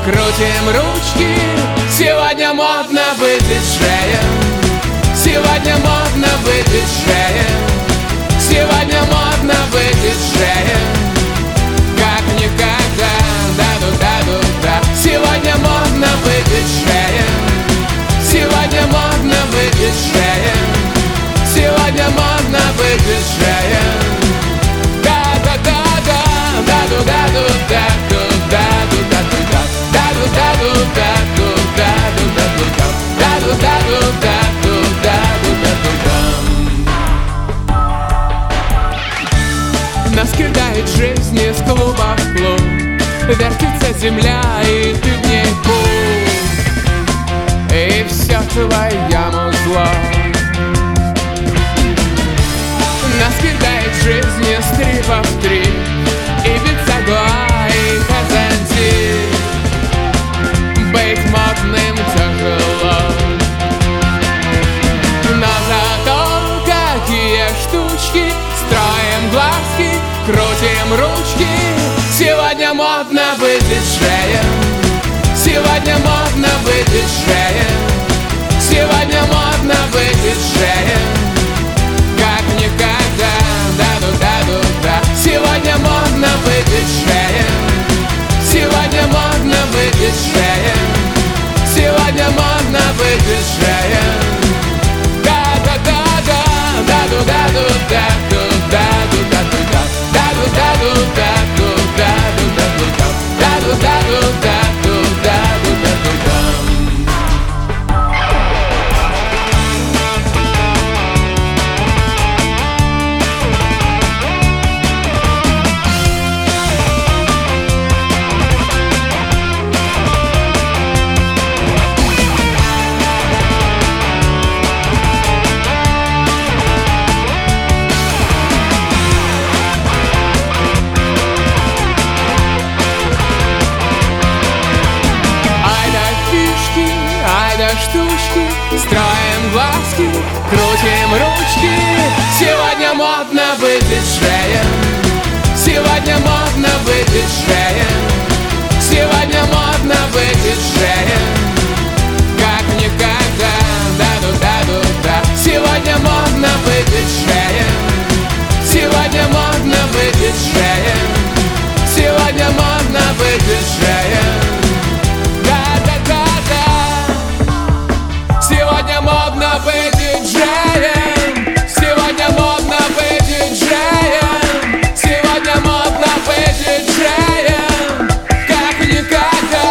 крутим ручки. Сегодня модно быть диджеем. Сегодня модно быть диджеем. Сегодня модно быть диджеем. Как никогда, да-ду-да-ду-да. Сегодня модно быть диджеем. Сегодня модно быть диджеем. Сегодня модно быть диджеем. Да-да-да-да, да-ду-да-ду-да, да-ду-да-ду-да, да-ду-да-ду-да, да-ду-да-ду-да, да-ду-да-ду-да, да-ду-да-ду-да. Нас кидает жизнь из клуба в клуб. Вертится земля, и ты в ней путь. И все твоему зло. Нас кидает жизнь из трипа в трип. Ибица, Гоа и Казантип. Быть модным тяжело. Но зато какие штучки. Строим глазки, крутим ручки. Сегодня модно быть диджеем. Сегодня модно быть диджеем. Сегодня модно быть диджеем. Как никогда, да-ду-да-ду-да. Сегодня модно быть диджеем. Сегодня модно быть диджеем. Сегодня модно быть диджеем. Да-да-да-да, да-ду-да-ду-да, да-ду-да-ду-да, да-ду-да-ду-да, да-ду-да-ду-да, да-ду-да-ду-да, да-ду-да-ду-да. Штучки, строим глазки, крутим ручки. Сегодня модно быть диджеем. Сегодня модно быть диджеем. Сегодня модно быть диджеем. Как никогда, да-ду-да-ду-да. Сегодня модно быть диджеем. Сегодня модно быть диджеем. Сегодня модно быть диджеем. Сегодня модно быть диджеем. Сегодня модно быть диджеем. Сегодня модно быть диджеем. Как никогда.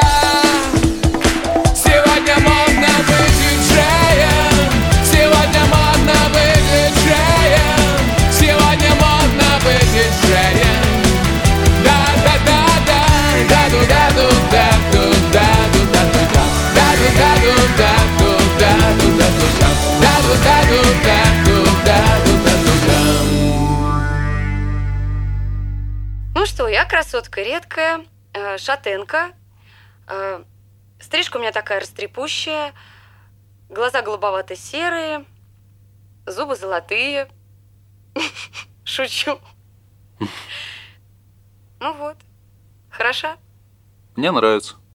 Сегодня модно быть диджеем. Сегодня модно быть диджеем. Сегодня модно быть диджеем. Да-да-да-да, да-ду-да-ду-да, ду-да-ду-да-ду-да, да-ду-да-ду-да. Ну что, я красотка редкая, шатенка. Стрижка у меня такая растрепущая. Глаза голубовато-серые. Зубы золотые. Шучу. Ну вот. Хороша? Мне нравится.